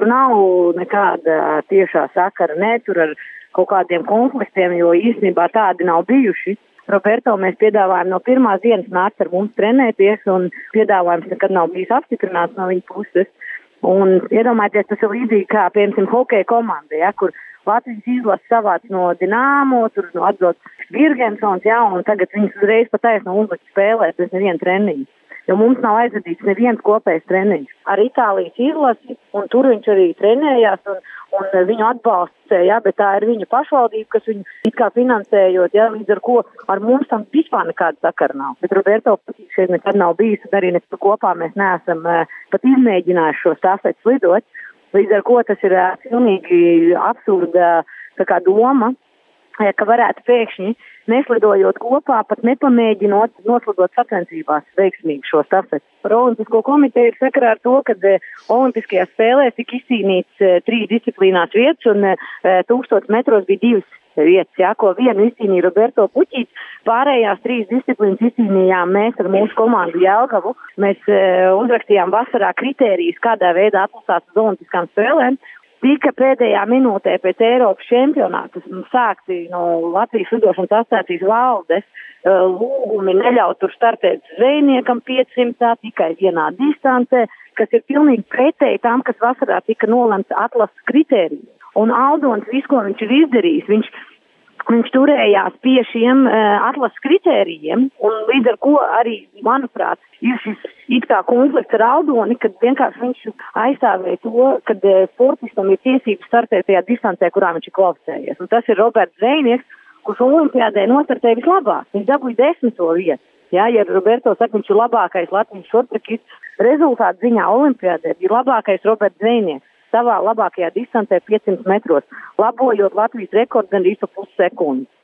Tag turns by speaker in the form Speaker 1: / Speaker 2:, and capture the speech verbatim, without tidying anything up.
Speaker 1: tur nav nekāda tiešā sakara, ne tur ar kaut kādiem konfliktiem, jo īstenībā tādi nav bijuši. Roberto mēs piedāvājam no pirmās dienas nākt ar mums trenēties, un piedāvājums nekad nav bijis apstiprināts no viņa puses. Un iedomājieties, tas ir līdzīgi kā, piemēram, hokeja komanda, ja, kur Latvijas izlase savāc no Dināmo, tur no atdot Virgensons, ja, un tagad viņas uzreiz pataisno uzlikt spēlēt bez neviena treniņa. Jo mums nav aizvadīts neviens kopējs treniņš. Ar Itālijas izlasi, un tur viņš arī trenējās, un, un viņu atbalsta, ja, bet tā ir viņa pašvaldība, kas viņu it kā finansējot, ja, līdz ar ko ar mums tam vispār nekāda sakara nav. Bet Roberto šeit nekad nav bijis, un arī nekad kopā mēs neesam uh, pat izmēģinājuši šo stafetes lidot, līdz ar ko tas ir uh, pilnīgi absurda tā kā doma, ja, ka varētu pēkšņi neslidojot kopā, pat nepamēģinot noslidot sacensībās veiksmīgi šo stafeti. Par Olimpisko komiteju ir sakarā ar to, ka eh, Olimpiskajās spēlēs tika izcīnīts eh, trīs disciplīnās vietas un eh, tūkstots metros bija divas vietas, jā, ko vienu izcīnīja Roberto Puķīts, pārējās trīs disciplīnas izcīnījām mēs ar mūsu komandu Jelgavu. Mēs eh, uzrakstījām vasarā kritērijus, kādā veidā atlasās uz Olimpiskām spēlēm. Tika pēdējā minūtē pēc Eiropas čempionāta sākti no Latvijas lidošanas asociācijas valdes uh, lūgumi neļaut tur startēt zvejniekam piecsimtā tikai vienā distancē, kas ir pilnīgi pretēji tam, kas vasarā tika nolemts atlases kritēriju. Un Aldons visu, ko viņš ir izdarījis, viņš, viņš turējās pie šiem uh, atlases kritērijiem, un līdz ar ko arī, manuprāt, ir šis it kā konflikts ar Aldoni, kad vienkārši viņš aizstāvēja to, kad sportistam ir tiesības startēt tajā distancē, kurā viņš ir kvalificējies. Un tas ir Roberts Zvejnieks, kurš olimpiādē nostartēja vislabāk. Viņš dabūja desmito vietu. Jā, ja Roberto saka, viņš ir labākais Latvijas šorttrakists, rezultātu ziņā olimpiādē bija labākais Roberts Zvejnieks savā labākajā distancē piecsimt metros, labojot Latvijas rekordu gandrīz pa pussekundi.